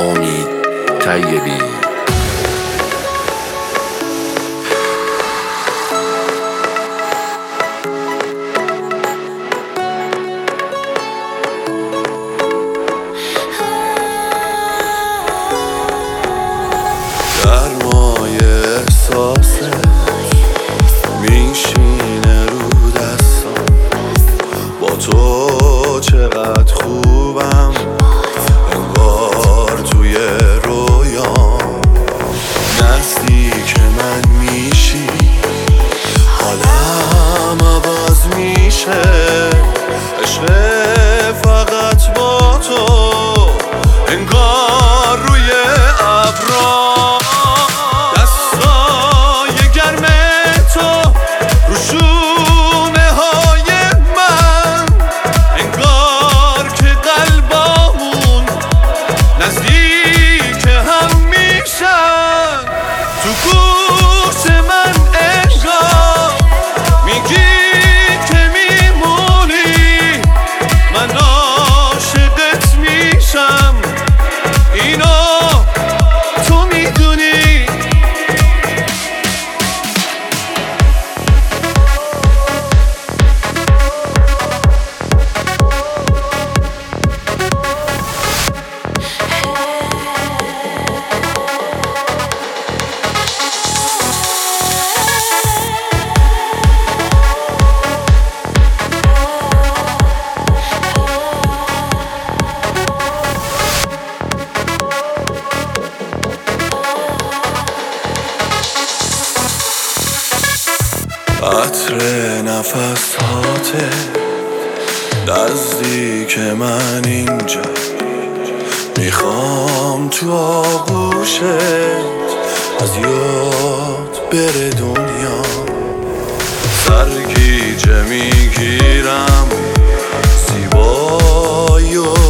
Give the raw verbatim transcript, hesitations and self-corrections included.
امید طیبی. گرمای احساسه میشینه رو دستم، با تو چقدر خوبم، انگار توی رویام. نزدیک من میشی، حالم عوض میشه، عشق فقط با تو، انگار روی ابرام. دستای گرم تو رو شونه های من، انگار که قلبامون نزدیک هم میشن. تو گوش من انگار میگی که میمونی، من عاشقت میشم، اینو تو میدونی. عطر نفس هاته نزدیک من اینجا، میخوام تو آغوشت از یاد بره دنیا. سرگیجه میگیرم زیبایی و